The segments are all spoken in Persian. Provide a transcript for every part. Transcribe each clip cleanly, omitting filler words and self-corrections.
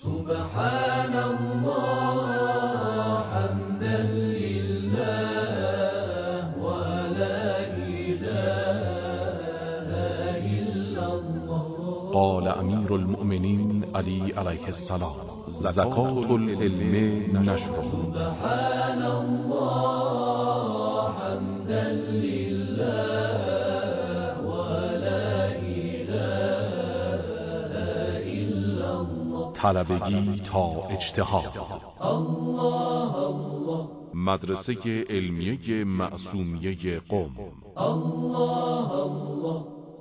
سبحان الله حمدا لله ولا إله إلا الله. قال امیر المؤمنین علی علیه السلام: زکات العلم نشره. سبحان الله حمدا لله ولا إله إلا الله. طلبگی تا اجتهاد. الله الله. مدرسه علمیه معصومیه قم. الله الله.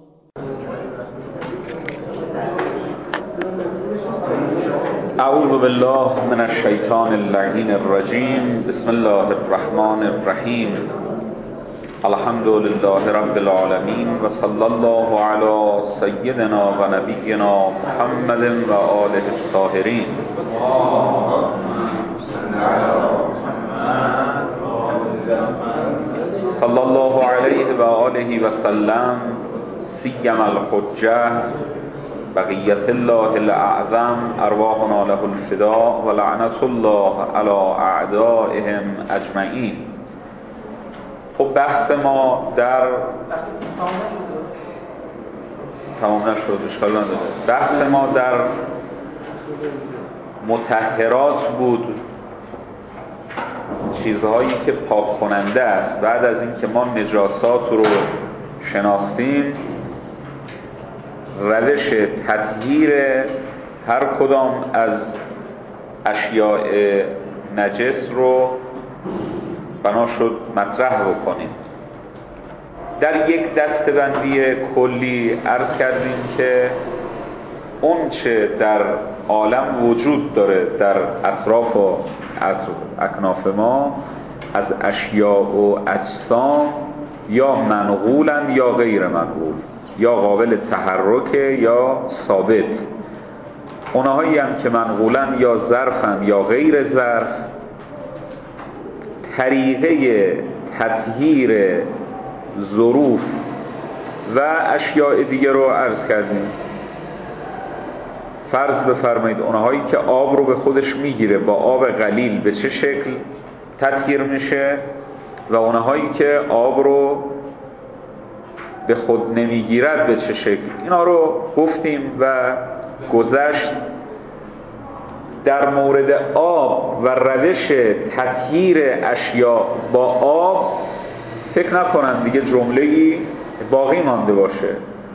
اعوذ بالله من الشیطان اللعین الرجیم. بسم الله الرحمن الرحیم. الحمد لله رب العالمین و صلی الله علی سیدنا و نبینا محمد و آله الطاهرین. صلی الله علیه و آله و سلم. سیم الحجه بقیت الله الاعظم ارواحنا له الفداء و لعنت الله علی اعدائهم اجمعین. خب بحث ما در تمام نشد، اشکال نداره. بحث ما در مطهرات بود، چیزهایی که پاک کننده است. بعد از اینکه ما نجاسات رو شناختیم، روش تطهیر هر کدام از اشیاء نجس رو بنا شد مطرح بکنیم. در یک دسته‌بندی کلی عرض کردیم که اون چه در عالم وجود داره در اطراف و اکناف ما از اشیاء و اجسام، یا منقولن یا غیر منقول، یا قابل تحرک یا ثابت. اونهایی هم که منقولن یا ظرفن یا غیر ظرف، طریقه تطهیر ظروف و اشیاء دیگه رو عرض کردیم. فرض بفرمایید اونهایی که آب رو به خودش میگیره با آب قلیل به چه شکل تطهیر میشه، و اونهایی که آب رو به خود نمیگیرد به چه شکل. اینا رو گفتیم و گذشت. در مورد آب و روش تطهیر اشیاء با آب فکر نکنن دیگه جمله‌ای باقی مانده باشه.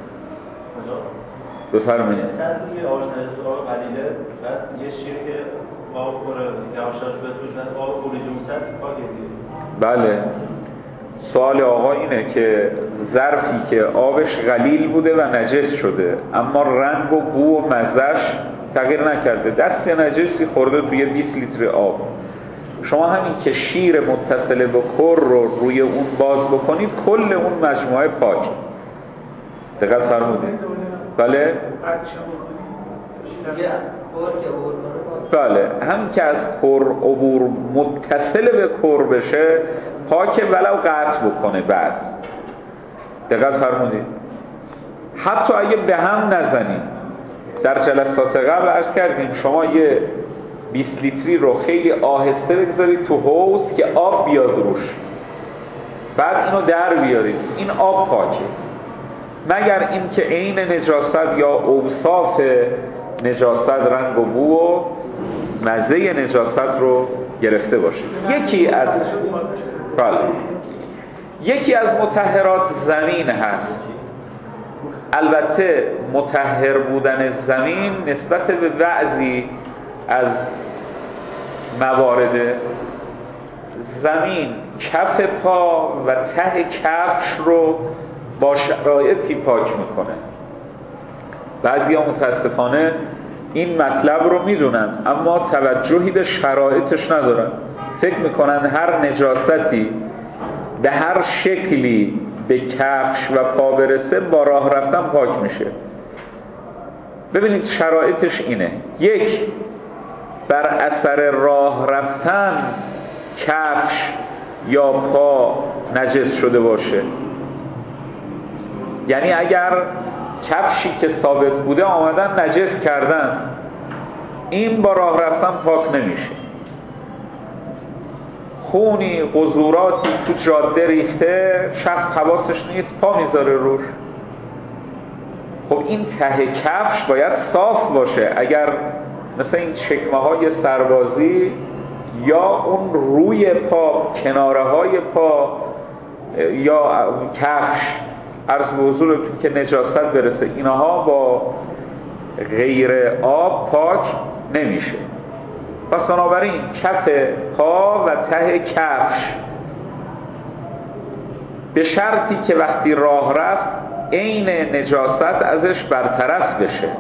بفرمایید. مثلا یه آب قلیله، بعد یه شیر که آب خوره یواشاش بتوشن آب خوری جمعیت پاکه دیگه. بله. سوال آقا اینه که ظرفی که آبش قلیل بوده و نجس شده، اما رنگ و بو و مزه‌اش تغییر نکرده، دست نجسی خورده توی 20 لیتر آب، شما همین که شیر متصل به کر رو روی اون باز بکنید، کل اون مجموعه پاک. دقت فرمودید؟ بله؟ بله، همین که از کر عبور متصل به کر بشه پاکه، ولو قطع بکنه بعد. دقت فرمودید؟ حتی اگه به هم نزنید. در جلسات قبل عرض کردیم شما یه 20 لیتری رو خیلی آهسته بگذارید تو حوض که آب بیاد روش، بعد اینو در بیارید، این آب پاکه، مگر این که عین نجاست یا اوصاف نجاست، رنگ و بو و مزه نجاست رو گرفته باشه. یکی از مطهرات زمین هست. البته مطهر بودن زمین نسبت به بعضی از موارد، زمین کف پا و ته کفش رو با شرایطی پاک میکنه. بعضی ها متاسفانه این مطلب رو میدونن اما توجهی به شرایطش ندارن، فکر میکنن هر نجاستی به هر شکلی به کفش و پا برسه با راه رفتن پاک میشه. ببینید شرایطش اینه: یک، بر اثر راه رفتن کفش یا پا نجس شده باشه، یعنی اگر کفشی که ثابت بوده آمدن نجس کردن، این با راه رفتن پاک نمیشه. خونی قذوراتی تو جاده ریخته، شخص حواسش نیست، پا میذاره روش. خب این ته کفش باید صاف باشه. اگر مثل این چکمه های سربازی یا اون روی پا، کناره های پا یا کفش، عرض به حضورتون که نجاست برسه، اینها با غیر آب پاک نمیشه. پس بنابراین کف پا و ته کفش به شرطی که وقتی راه رفت عین نجاست ازش برطرف بشه،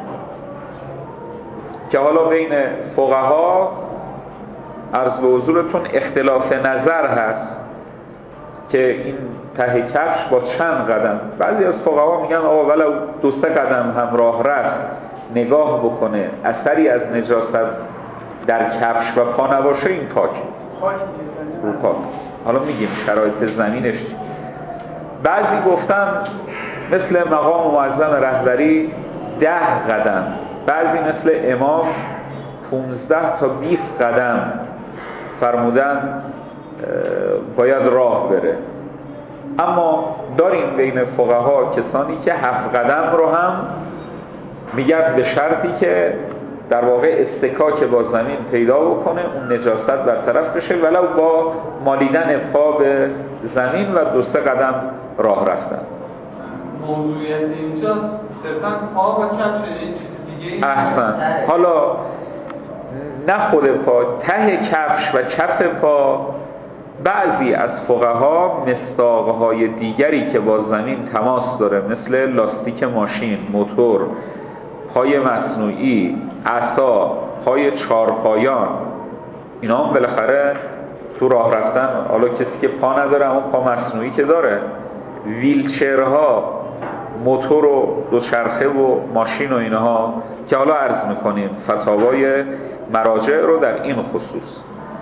که حالا بین فقها عرض به حضورتون اختلاف نظر هست که این ته کفش با چند قدم. بعضی از فقها میگن آقا ولو 2-3 قدم هم راه رفت نگاه بکنه اثری از نجاست در کفش و پا نباشه، این پاک رو پاک. حالا میگیم شرایط زمینش. بعضی گفتن مثل مقام معظم رهبری 10 قدم، بعضی مثل امام 15 تا 20 قدم فرمودن باید راه بره. اما داریم بین فقها کسانی که 7 قدم رو هم میگن به شرطی که در واقع استکاک با زمین پیدا بکنه، اون نجاست برطرف بشه ولو با مالیدن پا به زمین و 2-3 قدم راه رفتن. موضوعیت اینجا صرفا پا و کفش، این چیز دیگه. احسن. حالا نه خود پا، ته کفش و کف پا بعضی از فقها مصداقهای دیگری که با زمین تماس داره، مثل لاستیک ماشین، موتور، پای مصنوعی، عصا، پای چارپایان، اینا هم بالاخره تو راه رفتن، حالا کسی که پا نداره اما پا مصنوعی که داره، ویلچرها، موتور و دوچرخه و ماشین و اینها که حالا عرض میکنیم فتاوای مراجع رو در این خصوص.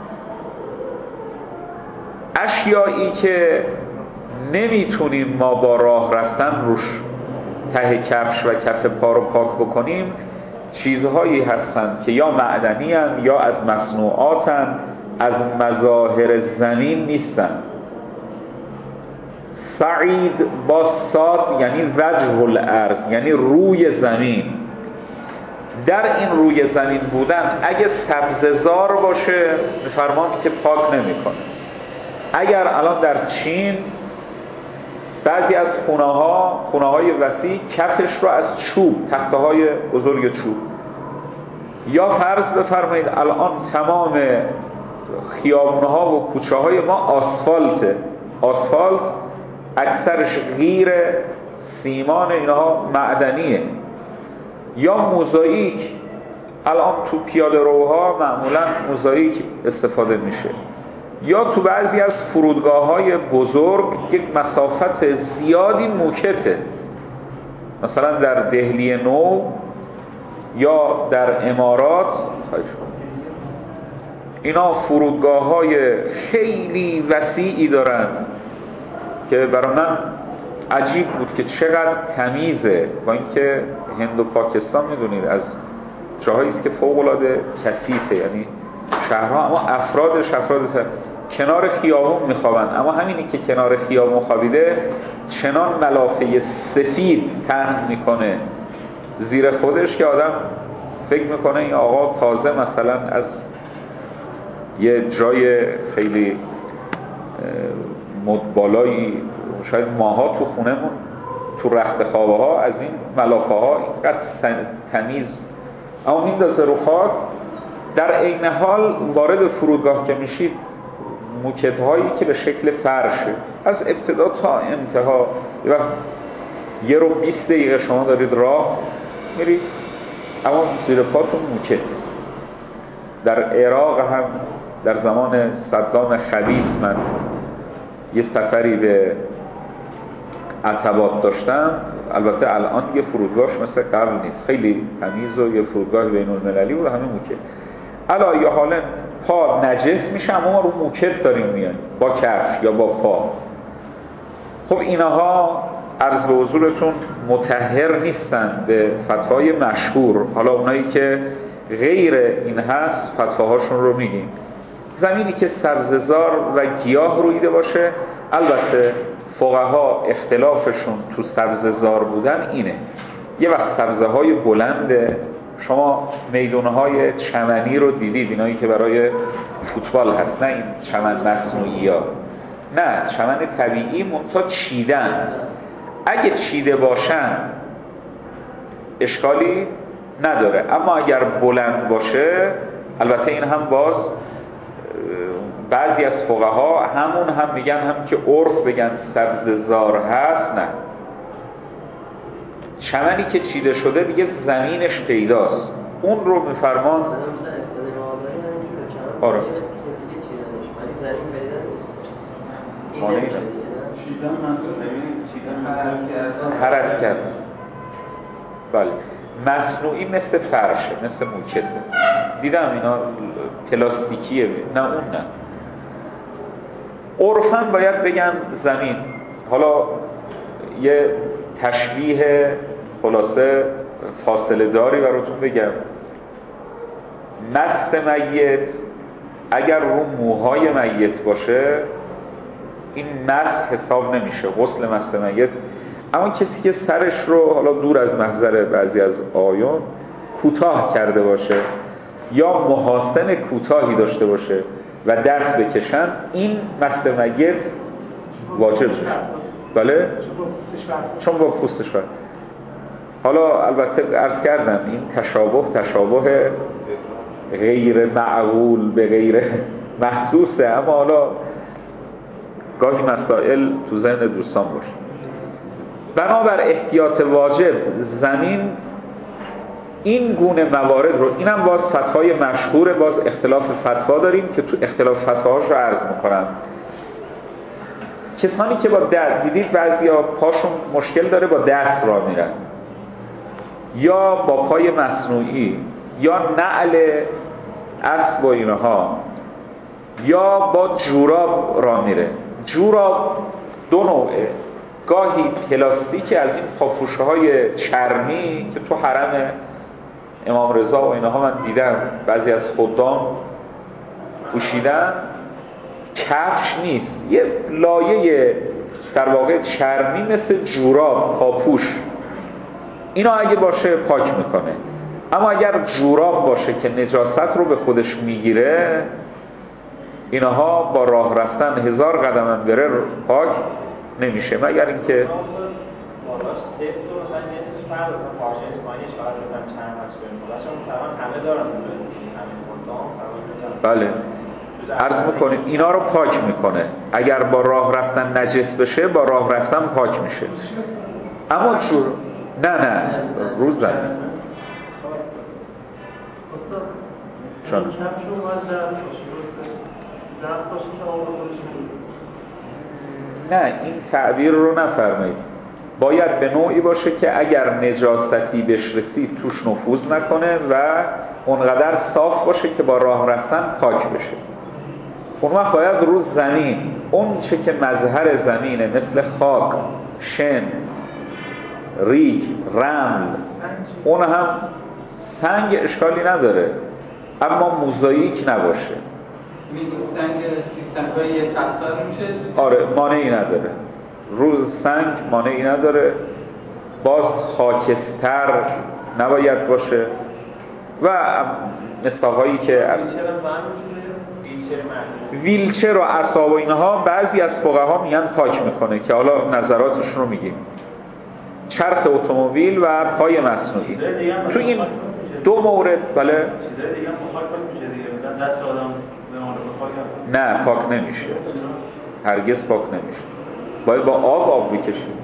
اشیایی که نمیتونیم ما با راه رفتن روش ته کفش و کف پا رو پاک بکنیم، چیزهایی هستن که یا معدنی هستن یا از مصنوعاتن، از مظاهر زمین نیستن. سعید با صاد یعنی وجه الارض، یعنی روی زمین. در این روی زمین بودن اگه سبززار باشه میفرمان که پاک نمیکنه. اگر الان در چین بعضی از خونه‌های وسیع کفش رو از چوب، تخته‌های بزرگ چوب، یا فرض بفرمایید الان تمام خیابون‌ها و کوچه‌های ما آسفالت اکثرش غیر سیمان، اینها معدنیه. یا موزاییک، الان تو پیاده روها معمولا موزاییک استفاده میشه. یا تو بعضی از فرودگاه‌های بزرگ یک مسافت زیادی موکته، مثلا در دهلی نو یا در امارات، اینا فرودگاه‌های خیلی وسیعی دارن که برای من عجیب بود که چقدر تمیزه، با اینکه هند و پاکستان میدونید از جاهایی است که فوق‌العاده کثیفه، یعنی شهرها، اما افرادش کنار خیابون میخوابن، اما همینی که کنار خیابون خوابیده چنان ملافه سفید پهن میکنه زیر خودش که آدم فکر میکنه این آقا تازه مثلا از یه جای خیلی مدبالایی، شاید ماها تو خونمون تو رخت خوابه ها از این ملافه ها اینقدر تمیز اما میندازه رو خاک. در عین حال وارد فرودگاه که میشید موکت هایی که به شکل فرشه از ابتدا تا انتها، یه رو 20 دقیقه شما دارید راه میرید اما زیر پاتون موکت. در عراق هم در زمان صدام خبیث من یه سفری به عتبات داشتم، البته الان یه فرودگاهش مثل قبل نیست، خیلی تمیز و یه فرودگاه بین المللی بود، همه موکت. الا یا حالا پا نجس میشه اما ما رو موکت داریم میان با کف یا با پا. خب اینها عرض به حضورتون مطهر نیستن به فتوای مشهور. حالا اونایی که غیر این هست فتواهاشون رو میگیم. زمینی که سبززار و گیاه رویده باشه، البته فقها اختلافشون تو سبززار بودن اینه. یه وقت سبزه های بلنده، شما میدونهای چمنی رو دیدید، اینایی که برای فوتبال هست، نه این چمن مصنوعی ها، نه چمن طبیعی منتها چیدن. اگه چیده باشن اشکالی نداره، اما اگر بلند باشه، البته این هم باز بعضی از فقها همون هم میگن، هم که عرف بگن سبززار هست، نه، چمنی که چیده شده دیگه زمینش پیداست، اون رو میفرمان. آره هرس کردن. بله، مصنوعی مثل فرشه، مثل موکته. دیدم اینا پلاستیکیه، نه اون نه. عرفاً باید بگن زمین. حالا یه تشبیه خلاصه فاصله داری براتون بگم. مس میت اگر رو موهای میت باشه این مس حساب نمیشه، غسل مس میت. اما کسی که سرش رو حالا دور از محضر بعضی از آیون کوتاه کرده باشه یا محاسن کوتاهی داشته باشه و دست بکشن، این مس میت واجب میشه. بله؟ چون با پوستش فرق. حالا البته عرض کردم این تشابه غیر معقول به غیر محسوسه، اما حالا گاهی مسائل تو ذهن دوستان باشه. بنابر احتیاط واجب زمین این گونه موارد رو، اینم باز فتوای مشهور، باز اختلاف فتوا داریم که تو اختلاف فتواهاش رو عرض میکنم. کسانی که با دست، دیدید بعضیا پاشون مشکل داره با دست راه میرن یا با پای مصنوعی یا نعل اسب و اینها یا با جوراب راه میره. جوراب دو نوعه، گاهی پلاستیک از این پاپوشه های چرمی که تو حرم امام رضا و اینها من دیدم بعضی از خدام پوشیدن، کفش نیست، یه لایه در واقع چرمی مثل جوراب، پاپوش. اینا اگه باشه پاک میکنه. اما اگر جوراب باشه که نجاست رو به خودش میگیره، اینها با راه رفتن 1000 قدم هم بره پاک نمیشه، مگر اینکه بله عرض میکنیم اینا رو پاک میکنه. اگر با راه رفتن نجس بشه، با راه رفتن پاک میشه. اما چون نه روز زمین نه، این تعبیر رو نفرمایید. باید به نوعی باشه که اگر نجاستی بهش رسید توش نفوذ نکنه و اونقدر صاف باشه که با راه رفتن پاک بشه. اون وقت باید رو زمین، اون چه که مظهر زمینه مثل خاک، شن، ریگ، رمل، اون هم سنگ اشکالی نداره اما موزاییک نباشه. سنگ‌های یه تختار میشه؟ آره مانعی نداره، روز سنگ مانعی نداره. باز خاکستر نباید باشه و مثالهایی که ویلچر و عصا و اینها بعضی از فقها میگن پاک میکنه، که حالا نظراتشون رو میگیم. چرخ اتومبیل و پای مصنوعی تو این دو مورد. بله نه پاک نمیشه، هرگز پاک نمیشه، باید با آب بکشیم.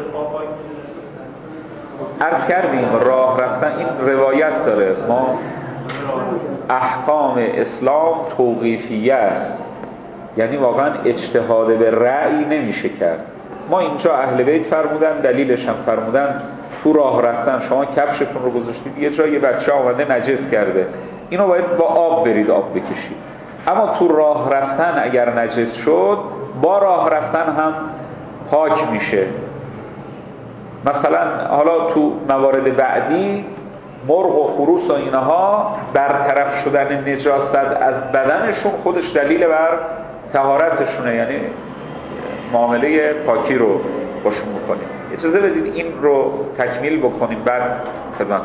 عرض کردیم راه رفتن این روایت داره، ما احکام اسلام توقیفیه است، یعنی واقعا اجتهاد به رأی نمیشه کرد. ما اینجا اهل بیت فرمودن، دلیلش هم فرمودن تو راه رفتن شما کفشتون رو گذاشتید یه جای بچه آمده نجس کرده، اینو باید با آب برید آب بکشید. اما تو راه رفتن اگر نجس شد با راه رفتن هم پاک میشه. مثلا حالا تو موارد بعدی مرغ و خروس و اینها برطرف شدن نجاست از بدنشون خودش دلیل بر طهارتشونه، یعنی معامله پاکی رو باشون میکنیم. اجازه بدید این رو تکمیل بکنیم بعد خدمت.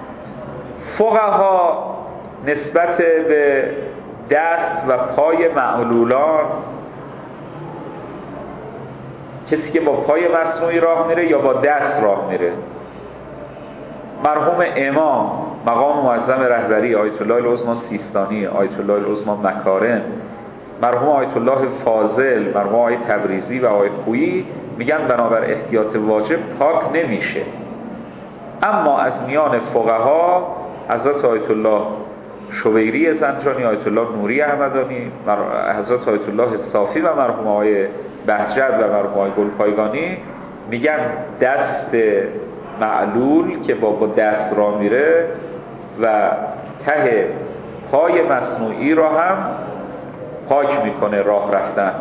فقها نسبت به دست و پای معلولان، کسی که با پای مصنوعی راه میره یا با دست راه میره، مرحوم امام مقام معظم رهبری آیت الله العظمی سیستانی، آیت الله العظمی مکارم، مرحوم آیت الله فاضل، مرحوم آیت تبریزی و آیت خویی میگن بنابر احتیاط واجب پاک نمیشه. اما از میان فقها حضرت آیت الله شویری زنجانی، آیت الله نوری احمدانی، حضرت آیت الله صافی و مرحوم آقای بهجت و مرحوم آقای گلپایگانی میگن دست معلول که با دست را میره و ته پای مصنوعی را هم پاک میکنه راه رفتن.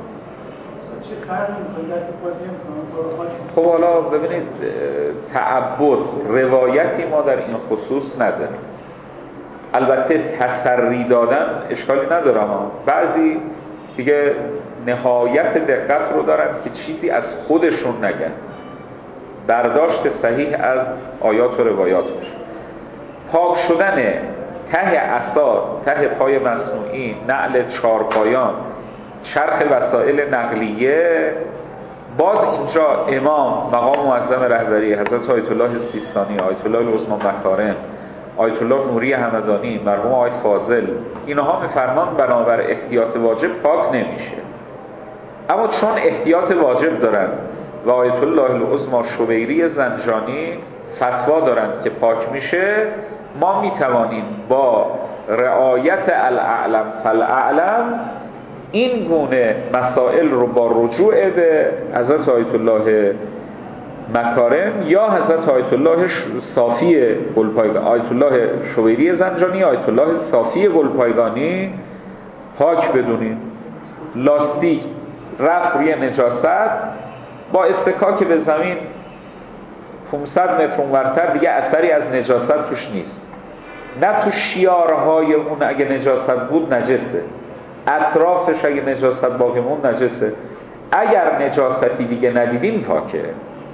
خب حالا ببینید تعبد روایتی ما در این خصوص نداریم. البته تسری دادن اشکالی ندارم، بعضی دیگه نهایت دقت رو دارن که چیزی از خودشون نگن، برداشت صحیح از آیات و روایات بشه. پاک شدن ته عصا، ته پای مصنوعی، نعل چارپایان، چرخ وسایل نقلیه، باز اینجا امام مقام معظم رهبری حضرت آیت الله سیستانی، آیت الله العظمی مکارم، آیت الله نوری همدانی، مرحوم آیت فاضل، اینها میفرمان بنابر احتیاط واجب پاک نمیشه. اما چون احتیاط واجب دارن و آیت الله العظمی شویری زنجانی فتوا دارن که پاک میشه، ما میتوانیم با رعایت الاعلم فالاعلم این گونه مسائل رو با رجوع به حضرت آیت الله مکارم یا حضرت آیت الله صافی گلپایگانی، آیت الله شویری زنجانی، آیت الله صافی گلپایگانی پاک بدونیم. لاستیک رفت روی نجاست، با استکاک به زمین 500 متر اونورتر دیگه اثری از نجاست توش نیست. نه تو شیارهای اون اگه نجاست بود نجسه، اطرافش اگه نجاست باقی مون نجسه. اگر نجاستی دیگه ندیدیم پاکه.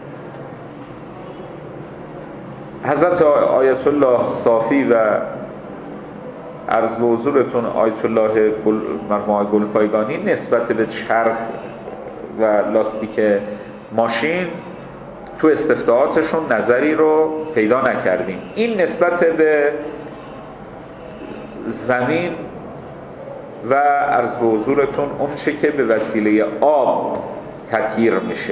حضرت آیت الله صافی و عرض به حضورتون آیت الله مرحوم گلپایگانی نسبت به چرخ و لاستیک ماشین تو استفتاحاتشون نظری رو پیدا نکردیم. این نسبت به زمین و عرض به حضورتون اون چه که به وسیله آب تطهیر میشه.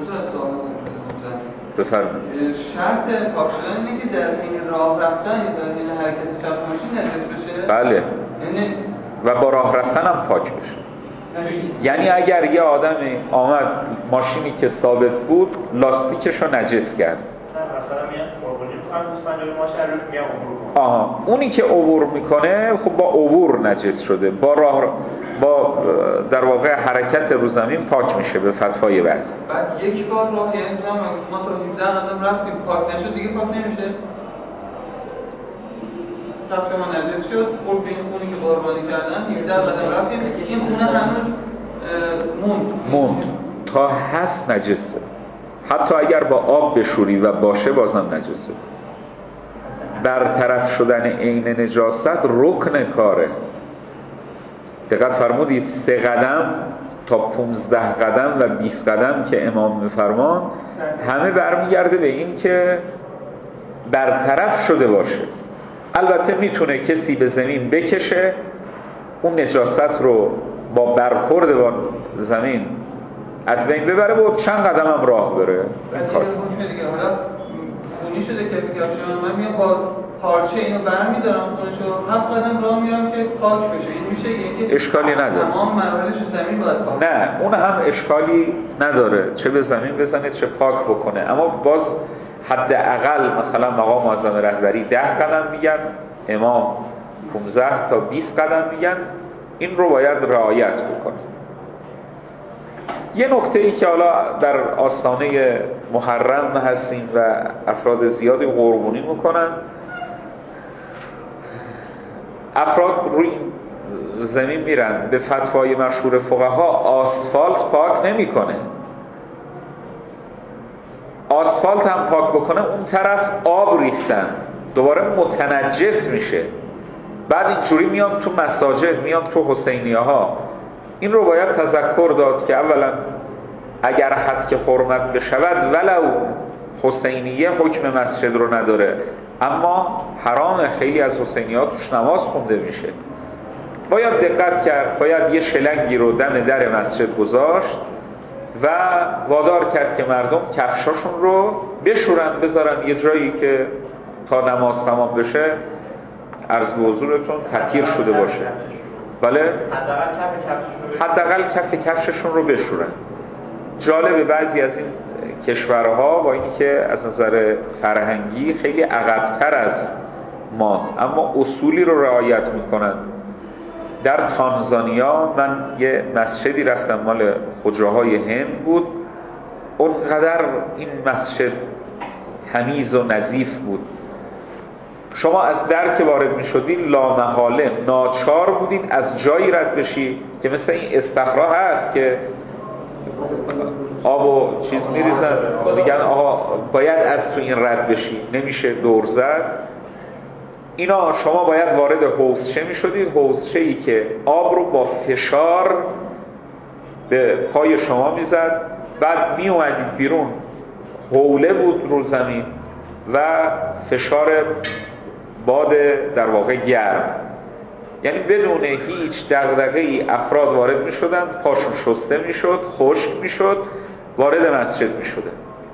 بفرمایید. شرط پاک شدن اینه که در این راه رفتن یا در این حرکت چپ ماشین نجس بشه؟ بله. یعنی و با راه رفتن هم پاک بشه. یعنی اگر یه آدمی آمد ماشینی که ثابت بود لاستیکش رو نجس کرد، مثلا میان قربانی میکنن دوستان جلوی ماشین رو میان عبور کنن. آها، اونی که عبور میکنه خب با عبور نجس شده، با در واقع حرکت رو زمین پاک میشه به فتوای بعضی. بعد یک بار راه، یعنی ما تا 17 قدم رفتیم پاک نشد دیگه پاک نمیشه. رفت ما نجس شد، خورد به این خونی که قربانی کردن 17 قدم رفتیم که این خونه هنوز موند تا هست نجسه. حتی اگر با آب بشوری و باشه بازم نجسه. برطرف شدن عین نجاست رکن کاره. دقت فرمودید 3 قدم تا 15 قدم و 20 قدم که امام میفرمان همه برمیگرده به این که برطرف شده باشه. البته میتونه کسی به زمین بکشه اون نجاست رو با برخورد با زمین از بین ببره و چند قدم هم راه بره. این کار حالا خونی شده که من میام با پارچه اینو برمی‌دارم خونشو 7 قدم راه میرم که پاک بشه. این میشه یعنی اشکالی نداره. تمام مراحلش زمین باید پاک. نه، اون هم اشکالی نداره، چه به زمین بزنه چه پاک بکنه. اما باز حداقل مثلا مقام معظم رهبری 10 قدم میگن، امام 15 تا 20 قدم میگن. این رو باید رعایت بکنه. یه نکته‌ای که حالا در آستانه محرم هستیم و افراد زیادی قربانی میکنن، افراد روی زمین میرن، به فتوای مشهور فقها آسفالت پاک نمیکنه. آسفالت هم پاک بکنه اون طرف آب ریختن دوباره متنجس میشه. بعد اینجوری میان تو مساجد، میان تو حسینیه ها. این رو باید تذکر داد که اولا اگر حد که حرمت بشود ولو حسینیه حکم مسجد رو نداره، اما حرام خیلی از حسینیه ها توش نماز خونده میشه. باید دقت کرد، باید یه شلنگی رو دم در مسجد گذاشت و وادار کرد که مردم کفشاشون رو بشورن، بذارن یه جایی که تا نماز تمام بشه عرض به حضورتون تطهیر شده باشه. بله؟ حداقل کف کفششون رو بشورن. جالبه بعضی از این کشورها با اینی که از نظر فرهنگی خیلی عقب‌تر از ما، اما اصولی رو رعایت میکنن. در تانزانیا من یه مسجدی رفتم مال خودروهای هند بود، اونقدر این مسجد تمیز و نظیف بود، شما از در که وارد می شدین لامحاله ناچار بودین از جایی رد بشی که مثل این استخرها هست که آب و چیز می ریزن، میگن آقا باید از تو این رد بشی، نمیشه دور زد. اینا شما باید وارد حوضچه می شدید، حوضچه‌ای که آب رو با فشار به پای شما می زد، بعد می اومدید بیرون، حوله بود رو زمین و فشار باد در واقع گرم، یعنی بدون هیچ دغدغه‌ای افراد وارد می شدن، پاشون شسته می شد، خشک می شد، وارد مسجد می شدن.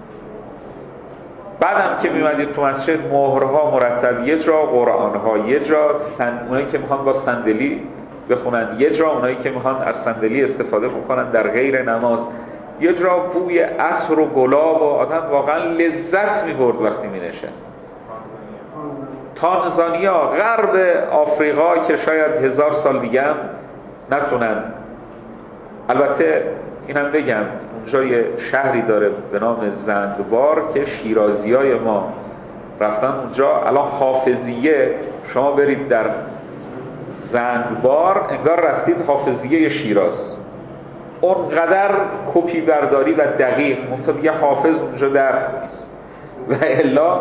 بعدم که می اومدید تو مسجد مهرها مرتب یه جا، قرآنها یه جا، اونایی که میخوان با صندلی بخونن یه جا، اونایی که میخوان از صندلی استفاده بکنن در غیر نماز یه جا، بوی عطر و گلاب و آدم واقعا لذت می برد وقتی می نشست. تانزانیا، غرب آفریقا که شاید 1000 سال دیگه هم نتونن، البته اینم بگم اونجا یه شهری داره به نام زندبار که شیرازیای ما رفتن اونجا، الان حافظیه شما برید در زندبار انگار رفتید حافظیه شیراز، اونقدر کپی برداری و دقیق، منتها دیگه حافظ اونجا درخ نیست. و الا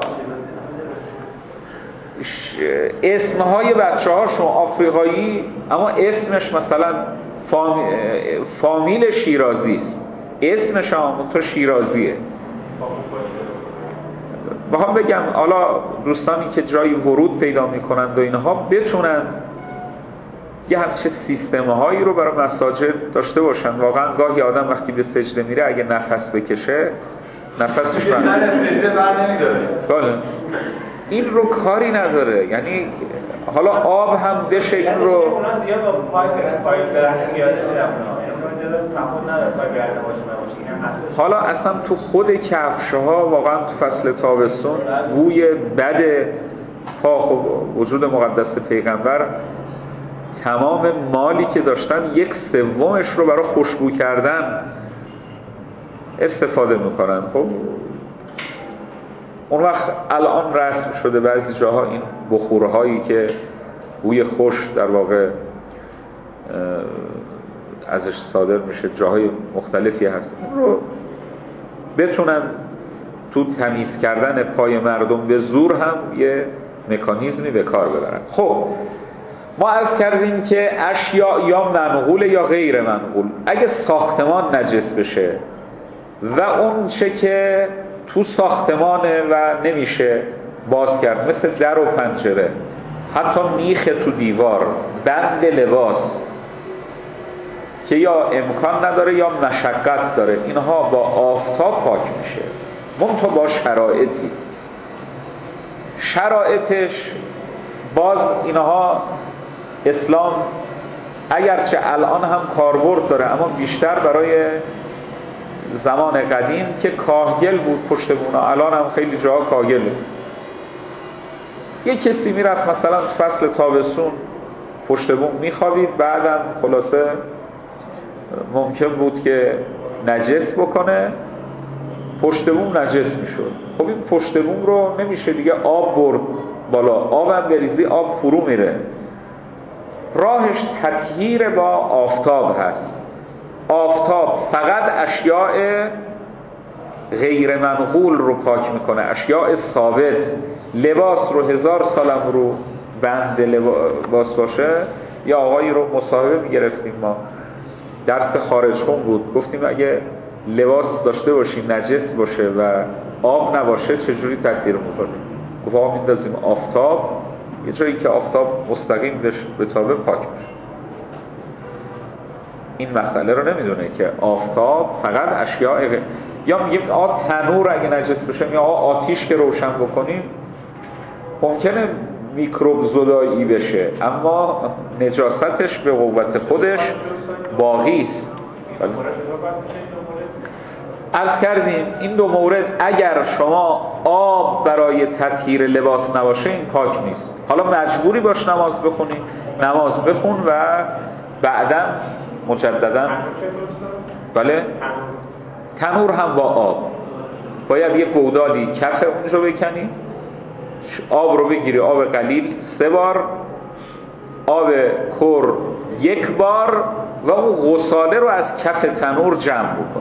اسمهای بچه هاشون آفریقایی اما اسمش مثلا فامیل شیرازی است، اسمش هم تو شیرازیه. بخوام بگم حالا دوستانی که جایی ورود پیدا میکنند و اینها بتونن یه همچه سیستم‌هایی رو برای مساجد داشته باشن. واقعا گاهی آدم وقتی به سجده میره اگه نفس بکشه نفسش بر نمیداره، بله این رو کاری نداره، یعنی حالا آب هم بشه این رو حالا اصلا تو خود کفش‌ها واقعا تو فصل تابستون بوی بد پا، خب وجود مقدس پیغمبر تمام مالی که داشتن 1/3 رو برای خوشبو کردن استفاده میکنن. خب اون وقت الان رسم شده بعضی جاها این بخورهایی که بوی خوش در واقع ازش صادر میشه، جاهای مختلفی هست، این رو بتونن تو تمیز کردن پای مردم به زور هم یه مکانیزمی به کار ببرن. خب ما عرض کردیم که اشیاء یا منقول یا غیر منقول، اگه ساختمان نجس بشه و اون چه که تو ساختمانه و نمیشه باز کرد، مثل در و پنجره، حتی میخ تو دیوار، بند لباس که یا امکان نداره یا مشقت داره، اینها با آفتاب پاک میشه، منتها با شرایطی. شرایطش باز اینها اسلام اگرچه الان هم کاربرد داره، اما بیشتر برای زمان قدیم که کاهگل بود پشت بونا، الان هم خیلی جاها کاهگل بود. یه کسی میرفت مثلا فصل تابستون پشت بوم میخوابید، بعدم خلاصه ممکن بود که نجس بکنه، پشت بوم نجس میشد. خب این پشت بوم رو نمیشه دیگه آب برد بالا، آبم بریزی آب فرو میره، راهش تطهیر با آفتاب هست. آفتاب فقط اشیاء غیر منقول رو پاک میکنه، اشیاء ثابت. لباس رو 1000 سالم رو بند لباس باشه. یا آقایی رو مصاحبه میگرفتیم ما، درس خارج خون بود، گفتیم اگه لباس داشته باشی نجس باشه و آب نباشه چجوری تطهیر میکنیم؟ گفت آقا میندازیم آفتاب، یه جایی که آفتاب مستقیم بتابه پاک میشه. این مسئله رو نمیدونه که آفتاب فقط اشیاء یا میگیم تنور اگه نجس بشه، یا آتیش که روشن بکنیم ممکنه میکروب زدایی بشه اما نجاستش به قوت خودش باقی است. عرض کردیم این دو مورد اگر شما آب برای تطهیر لباس نباشه این پاک نیست. حالا مجبوری باش نماز بخونی، نماز بخون و بعداً مجدداً. بله تنور هم با آب باید یه گودالی کف اونجا بکنی، آب رو بگیری، آب قلیل 3 بار، آب کر 1 بار و اون غساله رو از کف تنور جمع بکن.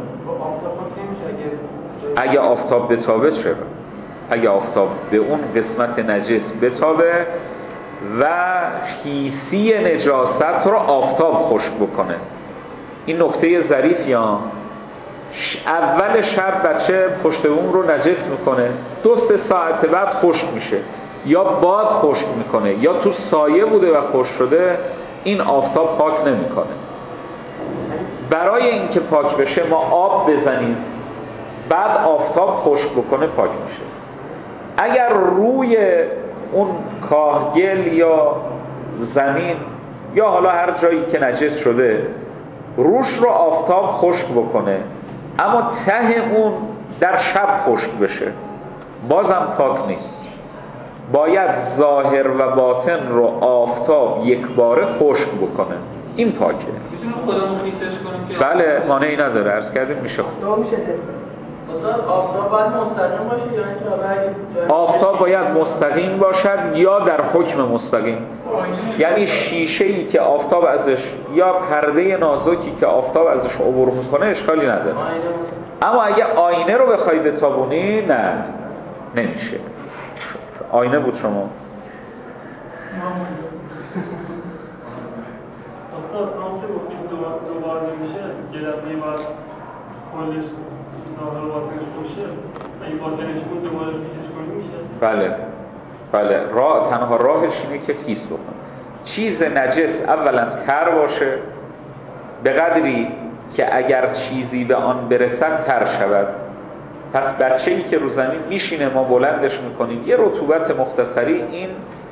اگه آفتاب بتابه چرا؟ اگه آفتاب به اون قسمت نجس بتابه و خیسی نجاست رو آفتاب خشک بکنه. این نکته ظریفی ها. اول شب بچه پشت بوم رو نجس میکنه، 2-3 ساعت بعد خشک میشه، یا باد خشک میکنه یا تو سایه بوده و خشک شده. این آفتاب پاک نمیکنه. برای اینکه پاک بشه ما آب بزنیم بعد آفتاب خشک بکنه پاک میشه. اگر روی اون کاهگل یا زمین یا حالا هر جایی که نجس شده روش رو آفتاب خشک بکنه اما ته اون در شب خشک بشه، بازم پاک نیست. باید ظاهر و باطن رو آفتاب یک باره خشک بکنه، این پاکه. میتونیم خودمون خیسش کنیم که بله مانعی نداره. عرض کردیم میشه مثلا آفتاب باید مستقیم باشه یا اینکه حالا اگه آفتاب باید مستقیم باشد یا در حکم مستقیم. یعنی شیشه‌ای که آفتاب ازش یا پرده نازکی که آفتاب ازش عبور میکنه اشکالی نداره. اما اگه آینه رو بخوای بتابونی نه نمیشه. آینه بود شما آفتاب هم که گفتیم دوبار نمیشه، یه دفعه باید کلش ظاهر و باطنش باشه، اگه باطنش بود دوباره خیسش کنی میشه؟ بله تنها راهش اینه که خیس بکن. چیز نجس اولا تر باشه به قدری که اگر چیزی به آن برسد تر شود. پس بچه‌ای که رو زمین میشینه ما بلندش میکنیم یه رطوبت مختصری این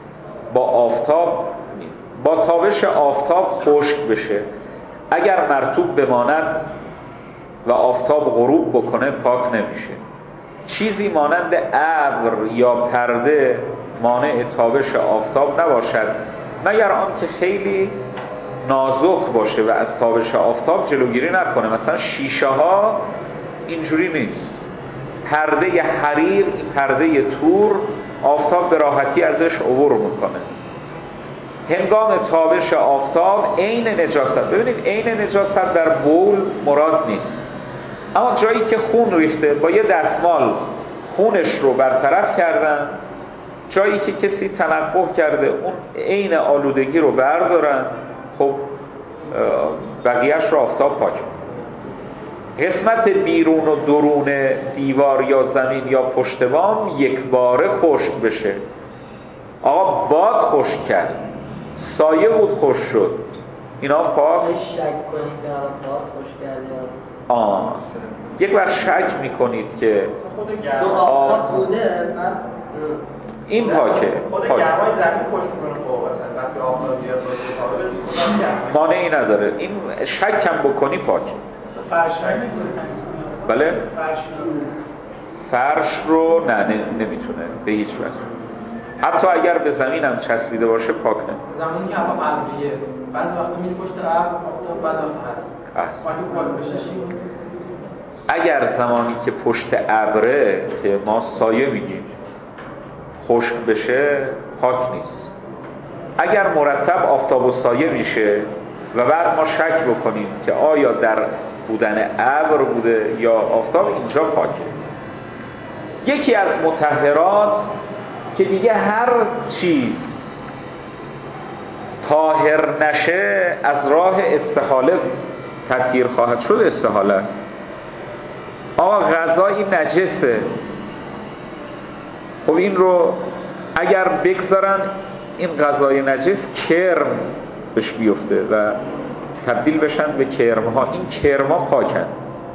با تابش آفتاب خشک بشه. اگر مرطوب بماند و آفتاب غروب بکنه پاک نمیشه. چیزی مانند ابر یا پرده مانع تابش آفتاب نباشد مگر آن که خیلی نازک باشه و از تابش آفتاب جلوگیری نکنه. مثلا شیشه ها اینجوری نیست. پرده حریر، این پرده تور آفتاب به راحتی ازش عبور میکنه. هنگام تابش آفتاب عین نجاست. ببینید عین نجاست در بول مراد نیست، اما جایی که خون ریخته با یه دستمال خونش رو برطرف کردن، جایی که کسی تنقح کرده اون عین آلودگی رو بردارن، خب بقیهش رو آفتاب پاک کنه. قسمت بیرون و درون دیوار یا زمین یا پشت بام یک باره خشک بشه. آقا باد خشک کرد، سایه بود خشک شد، اینا پاک شک کنید که باد خشک کرده. یک بار شک میکنید که تو آفتاب بوده من این پاکه. خود گرمای زمین خوش میکنه. خب مثلا وقتی آفتاب زیاد باشه مانعی نداره. این شک هم بکنی پاک. بله فرش رو نه نمیتونه به هیچ وجه. حتی اگر به زمین هم چسبیده باشه پاک نه. زمانی که هوا ابریه بعضی وقتا میری پشت ابر آفتاب بعد هست وقتی باز بشه اگر زمانی که پشت ابره که ما سایه میگیم خشک بشه پاک نیست. اگر مرتب آفتاب و سایه میشه و بعد ما شک بکنیم که آیا در بودن ابر بوده یا آفتاب، اینجا پاکه. یکی از مطهرات که دیگه هر چی طاهر نشه از راه استحاله تطهیر خواهد شد، استحالت. آقا غذایی نجسه، خب این رو اگر بگذارن این غذای نجس کرم بهش بیفته و تبدیل بشن به کرمها، این کرمها پاکن.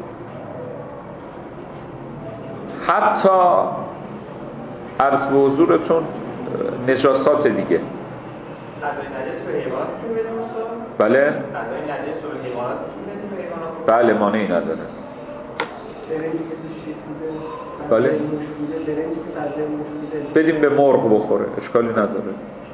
حتی عرض به حضورتون نجاسات دیگه. بله؟ بله، مانعی نداره. بله؟ بدیم به مرغ بخوره، اشکالی نداره.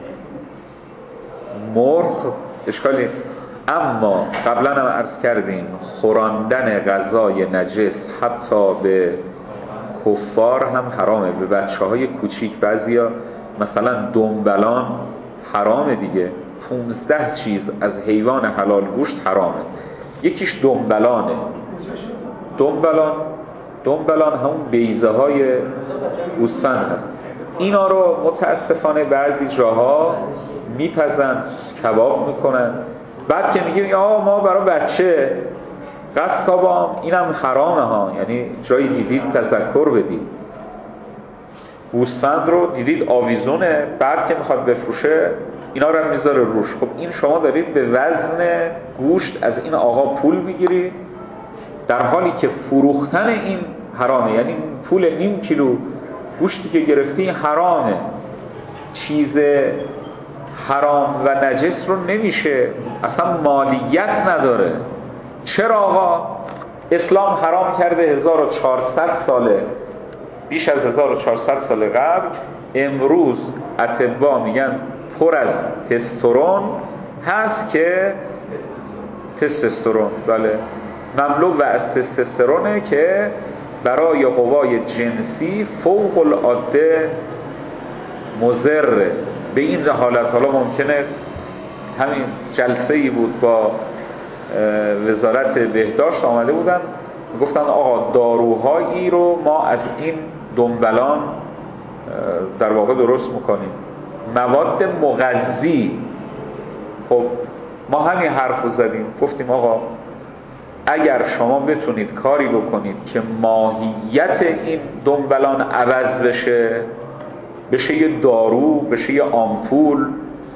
مرغ اشکالی، اما قبلا هم عرض کردیم خوراندن غذای نجس حتی به کفار هم حرامه، به بچه های کوچیک. بعضیا مثلا دنبلان حرامه دیگه، 15 چیز از حیوان حلال گوشت حرامه، یکیش دنبلانه. دنبلان همون بیضه های گوسفند هست. اینا رو متاسفانه بعضی جاها میپزن، کباب میکنن، بعد که میگیم یا ما برای بچه قصابام اینم حرامه ها، یعنی جایی دیدید تذکر بدید. گوسفند رو دیدید آویزونه، بعد که میخواد بفروشه اینا رو هم میذاره روش. خب این شما دارید به وزن گوشت از این آقا پول میگیرید، در حالی که فروختن این حرامه. یعنی پول نیم کیلو گوشتی که گرفتی حرامه. چیز حرام و نجس رو نمیشه، اصلا مالیت نداره. چرا آقا؟ اسلام حرام کرده 1400 ساله، بیش از 1400 سال قبل. امروز اطباء میگن پر از تسترون هست، که تستوسترون، بله، مملو و از تستوسترونه که برای قوای جنسی فوق العاده مضر. به این حالت حالا ممکنه همین جلسه‌ای بود با وزارت بهداشت آمده بودن گفتن آقا داروهایی رو ما از این دنبلان در واقع درست میکنیم، مواد مغذی. خب ما همین حرف رو زدیم، گفتیم آقا اگر شما بتونید کاری بکنید که ماهیت این دنبلان عوض بشه یه دارو، بشه یه آمپول،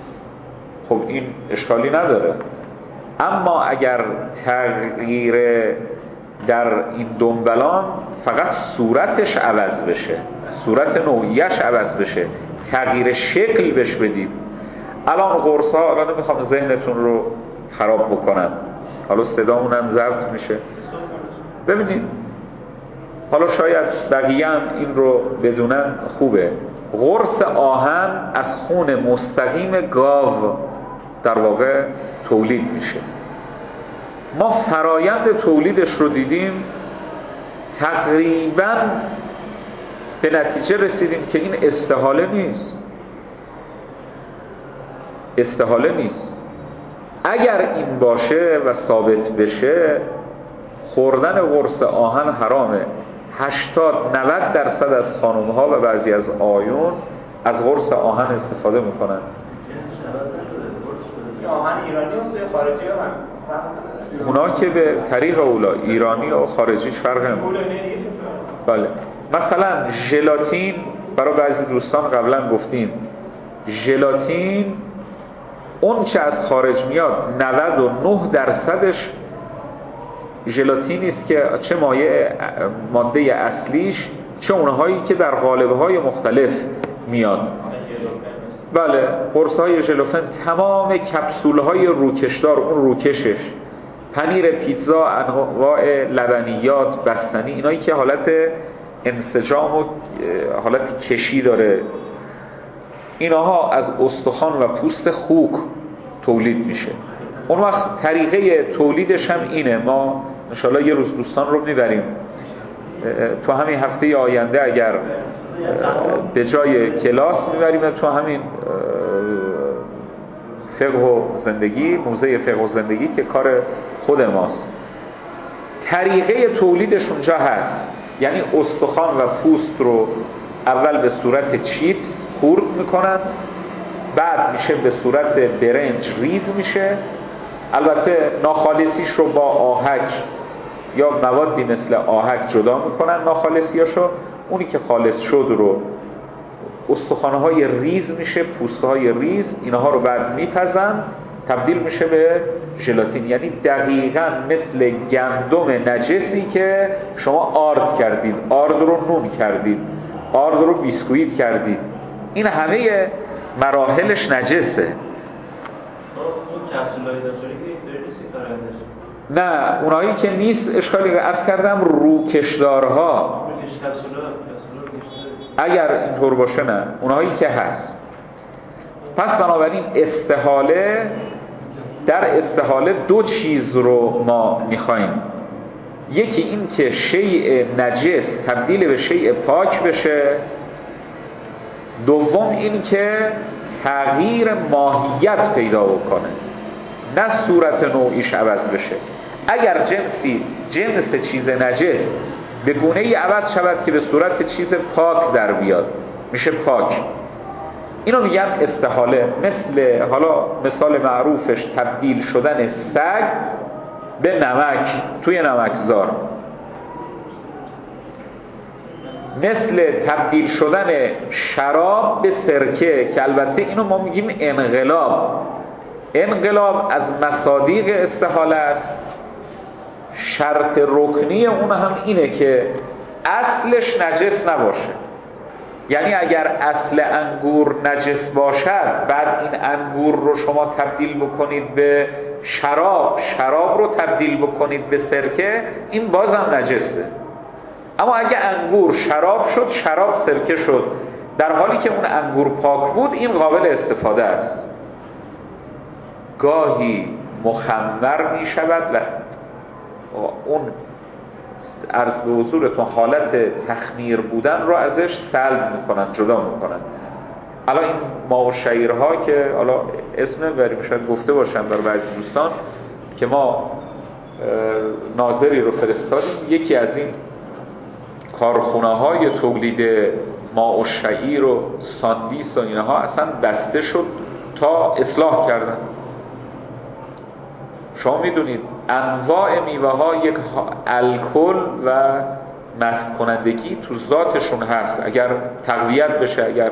خب این اشکالی نداره. اما اگر تغییر در این دنبلان فقط صورتش عوض بشه، صورت نوعیش عوض بشه، تغییر شکل بش بدید. الان قرصا، الان نمیخوام ذهنتون رو خراب بکنم، حالا صدامونم ضبط میشه، ببینید حالا شاید بقیه هم این رو بدونن خوبه. قرص آهن از خون مستقیم گاو در واقع تولید میشه. ما فرایند تولیدش رو دیدیم، تقریبا به نتیجه رسیدیم که این استحاله نیست. اگر این باشه و ثابت بشه، خوردن قرص آهن حرامه. 80-90% از خانوم‌ها و بعضی از آیون از قرص آهن استفاده میکنن. آهن ایرانی و خارجی هم اونا که به طریق اولا ایرانی و خارجیش فرق نمیکنه. بله، مثلا ژلاتین برای بعضی دوستان قبلا گفتیم، ژلاتین اون چه از خارج میاد 99% ژلاتینی است که چه ماده اصلیش، چه اونهایی که در قالب‌های مختلف میاد. بله، قرص‌های ژلوفن، تمام کپسول‌های روکشدار، اون روکشش، پنیر، پیتزا، انواع لبنیات، بستنی، اینایی که حالت انسجام و حالت کشی داره، اینها از استخوان و پوست خوک تولید میشه. اون وقت طریقه تولیدش هم اینه. ما انشالله یه روز دوستان رو میبریم تو همین هفته آینده، اگر به جای کلاس میبریم تو همین فقه و زندگی، موزه فقه و زندگی که کار خود ماست. طریقه تولیدش اونجا هست، یعنی استخوان و پوست رو اول به صورت چیپس خورد میکنن، بعد میشه به صورت برنج ریز میشه. البته ناخالصیش رو با آهک یا موادی مثل آهک جدا میکنن ناخالصیاشو. اونی که خالص شد رو استخوان‌های ریز میشه، پوست‌های ریز، اینها رو بعد میپزن، تبدیل میشه به ژلاتین. یعنی دقیقاً مثل گندم نجسی که شما آرد کردید، آرد رو نون کردید، آرد رو بیسکویت کردید، این همه مراحلش نجسه. این کپسولای داخلی که اینطوری نیست که کارندش؟ نه، اونایی که نیست اشکالی که عرض کردم روکشدارها، اگر اینطور باشه نه، اونایی که هست. پس بنابراین استحاله، در استحاله دو چیز رو ما میخوایم. یکی این که شیء نجس تبدیل به شیء پاک بشه، دوم این که تغییر ماهیت پیدا بکنه، نه صورت نوعیش عوض بشه. اگر جنس چیز نجس به گونه ای عوض شود که به صورت چیز پاک در بیاد، میشه پاک. اینو میگن استحاله. مثل حالا مثال معروفش تبدیل شدن سگ به نمک توی نمکزار، مثل تبدیل شدن شراب به سرکه که البته اینو ما میگیم انقلاب. انقلاب از مصادیق استحاله است. شرط رکنی اون هم اینه که اصلش نجس نباشه. یعنی اگر اصل انگور نجس باشد، بعد این انگور رو شما تبدیل بکنید به شراب رو تبدیل بکنید به سرکه، این بازم نجسه. اما اگه انگور شراب شد، شراب سرکه شد، در حالی که اون انگور پاک بود، این قابل استفاده است. گاهی مخمر می شود و اون عرض به حضورتون حالت تخمیر بودن رو ازش سلب میکنن، جدا میکنن. الان این ماء الشعیرها که حالا اسم بریم شاید گفته باشم برای بعضی دوستان که ما ناظری رو فرستادیم، یکی از این کارخونه های تولید ماء الشعیر و ساندیس و اینها اصلا بسته شد تا اصلاح کردن. شما میدونید انواع میوه ها یک الکل و مسک کنندگی تو ذاتشون هست. اگر تقویت بشه، اگر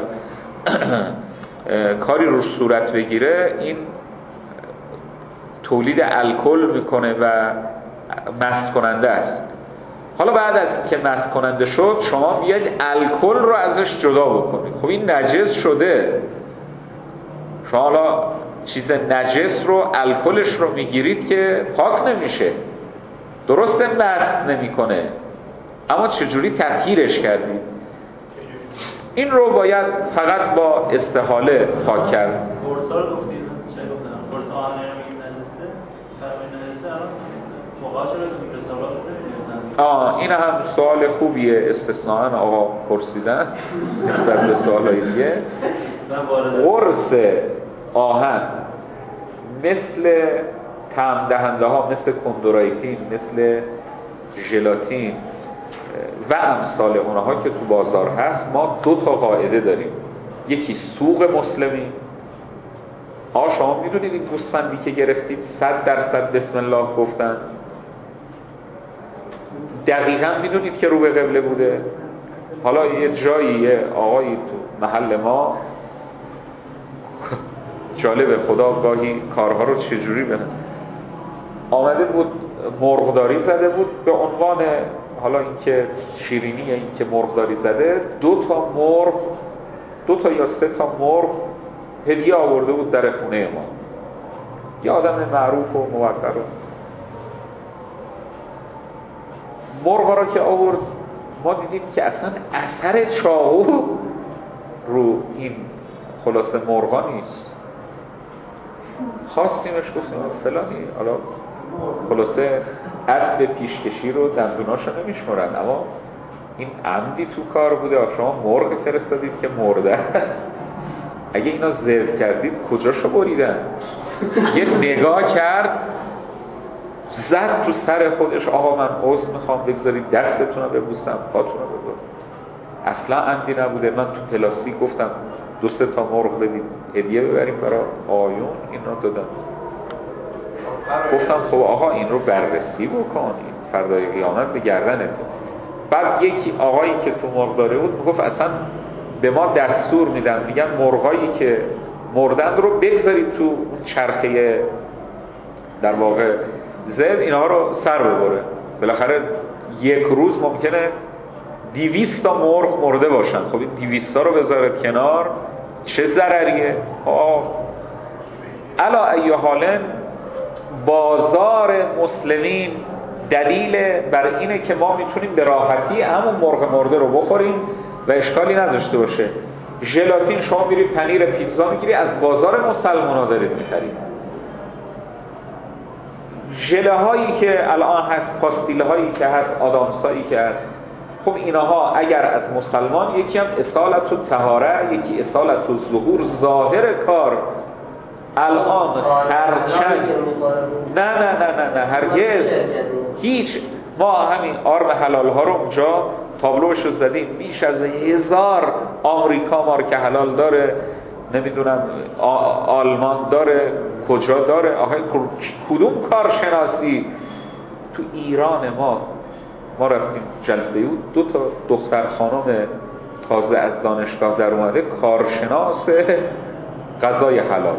کاری روش صورت بگیره، این تولید الکل میکنه و مسک کننده است. حالا بعد از که مسک کننده شد، شما بیاید الکل رو ازش جدا بکنید. خب این نجس شده. شما حالا چیز نجس رو، الکلش رو میگیرید که پاک نمیشه، درسته مسک نمیکنه، اما چجوری تطهیرش کردید؟ این رو باید فقط با استحاله پاک کرد. قرصا رو گفتید، چه گفتم؟ قرص آهن نمیگیم نجسه، فرمین نجسه الان فقها چرا تو رسالات نمی‌نویسن؟ این هم سوال خوبیه، استثناءً آقا پرسیدن نسبت به سوالای دیگه. قرص آهن مثل طعم دهنده ها، مثل کندرویتین، مثل ژلاتین و امثال اونها که تو بازار هست، ما دو تا قاعده داریم. یکی سوق مسلمی. شما میدونید این گوسفندی که گرفتید 100% بسم الله گفتن، دقیقاً میدونید که رو به قبله بوده. حالا یه جایی یه آقایی تو محل ما، جالبه خدا گاهی کارها رو چجوری بنه، آمده بود مرغداری زده بود به عنوان حالا این که شیرینی، این که مرغداری زده، 2 تا یا 3 تا مرغ هدیه آورده بود در خونه ما. یه آدم معروف و موقر. مرغ را که آورد، ما دیدیم که اصلا اثر چاقو رو این خلاصه مرغا نیست. خواستیمش گفتیم فلانی، حالا خلاصه اسب پیشکشی رو دندوناشو نمیشمرن، اما این عمدی تو کار بوده. شما مرغ فرستادید که مرده است. اگه اینا زرد کردید کجاشو بریدن؟ یه نگاه کرد زد تو سر خودش آقا من عذر میخوام بگذارید دستتون رو ببوسم پاتون رو ببوسم. اصلا عمدی نبوده. من تو پلاستیک گفتم 2-3 تا مرغ بدید هدیه ببریم برای آیون، این رو دادم. گفتم خب آقا این رو بررسی بکن، این فردای قیامت به گردنت. بعد یکی آقایی که تو مرغ داره بود میگفت اصلا به ما دستور میدن، میگن مرغایی که مردن رو بگذارید تو چرخه در واقع زب، اینها رو سر ببره. بالاخره یک روز ممکنه 200 تا مرغ مرده باشن. خب این 200 تا رو بذارید کنار، چه ضرریه؟ علا ای حالن بازار مسلمین دلیل بر اینه که ما میتونیم به راحتی همون مرغ مرده رو بخوریم و اشکالی نداشته باشه. ژلاتین شما میری پنیر پیتزا میگیری از بازار مسلمانا دارید میخرید. ژله هایی که الان هست، پاستیل هایی که هست، آدامس هایی که هست، خب اینها اگر از مسلمان، یکی هم اصالت و طهاره، یکی اصالت و ظهور، ظاهر کار الان خرچنگ نه هرگز هیچ. ما همین آرم حلال ها رو اونجا تابلوش رو زدیم، بیش از 1000 آمریکا مارک حلال داره، نمیدونم آلمان داره، کجا داره. آهای کدوم کارشناسی تو ایران ما رفتیم جلسه بود، 2 تا دختر خانم تازه از دانشگاه در اومده کارشناس غذای حلال،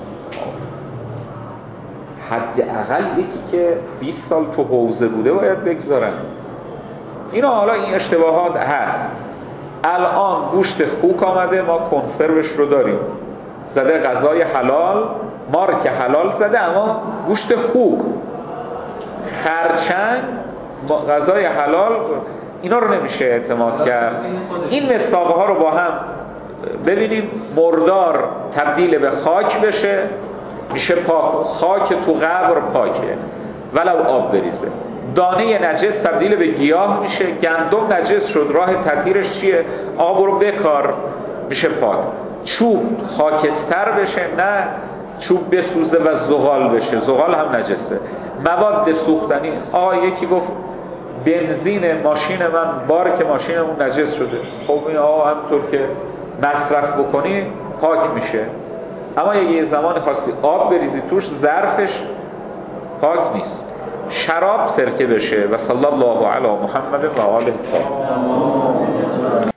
حداقل یکی که 20 سال تو حوزه بوده باید بگذارن. اینا حالا این اشتباهات هست. الان گوشت خوک آمده، ما کنسروش رو داریم، زده غذای حلال، مارک حلال زده، اما گوشت خوک، خرچنگ، غذای حلال، اینا رو نمیشه اعتماد کرد. این مصداقه ها رو با هم ببینیم. مردار تبدیل به خاک بشه میشه پاک، خاک تو قبر پاکه ولو آب بریزه. دانه نجس تبدیل به گیاه میشه، گندم نجس شد راه تطهیرش چیه؟ آب رو بکار میشه پاک. چوب خاکستر بشه، نه چوب بسوزه و زغال بشه، زغال هم نجسه. مواد سوختنی، یکی گفت بنزین ماشین من، بارک ماشینمون نجس شده. خب این همطور که مصرف بکنی پاک میشه، اما یه زمان خواستی آب بریزی توش ظرفش پاک نیست. شراب سرکه بشه. و صلی الله علی محمد و آله.